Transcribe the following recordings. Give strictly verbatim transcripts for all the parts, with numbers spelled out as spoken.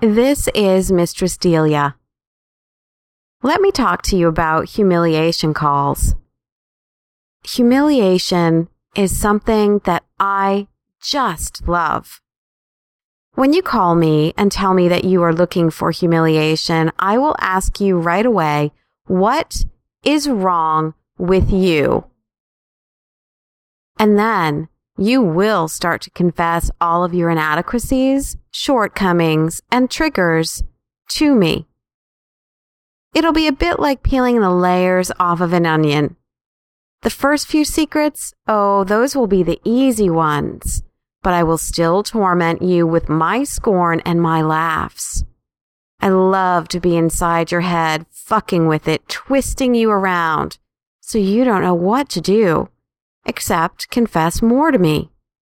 This is Mistress Delia. Let me talk to you about humiliation calls. Humiliation is something that I just love. When you call me and tell me that you are looking for humiliation, I will ask you right away, what is wrong with you? And then you will start to confess all of your inadequacies, shortcomings, and triggers to me. It'll be a bit like peeling the layers off of an onion. The first few secrets, oh, those will be the easy ones, but I will still torment you with my scorn and my laughs. I love to be inside your head, fucking with it, twisting you around, so you don't know what to do. Except confess more to me.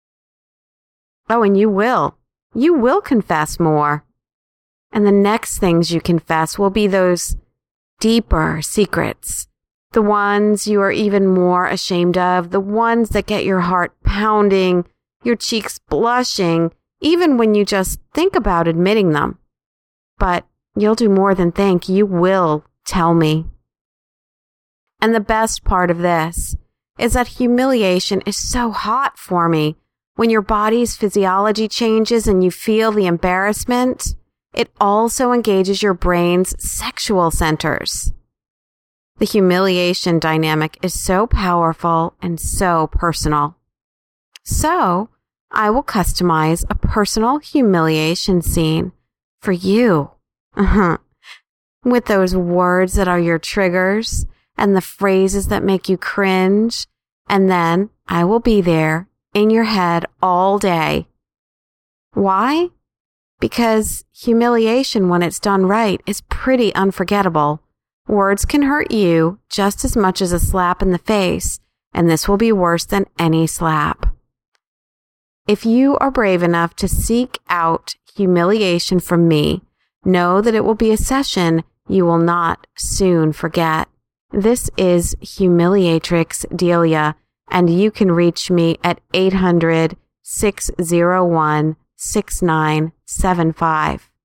Oh, and you will. You will confess more. And the next things you confess will be those deeper secrets. The ones you are even more ashamed of. The ones that get your heart pounding, your cheeks blushing, even when you just think about admitting them. But you'll do more than think. You will tell me. And the best part of this is that humiliation is so hot for me. When your body's physiology changes and you feel the embarrassment, it also engages your brain's sexual centers. The humiliation dynamic is so powerful and so personal. So, I will customize a personal humiliation scene for you. Uh-huh. With those words that are your triggers, and the phrases that make you cringe, and then I will be there in your head all day. Why? Because humiliation, when it's done right, is pretty unforgettable. Words can hurt you just as much as a slap in the face, and this will be worse than any slap. If you are brave enough to seek out humiliation from me, know that it will be a session you will not soon forget. This is Humiliatrix Delia, and you can reach me at eight hundred, six oh one, six nine seven five.